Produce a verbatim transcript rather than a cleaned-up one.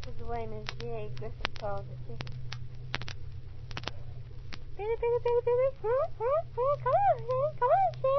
is the way Miss J. Griffin calls the chicken. Billy, Billy, Billy, Billy. Hmm, hmm, hmm. Come on, Shane. Come on, Shane.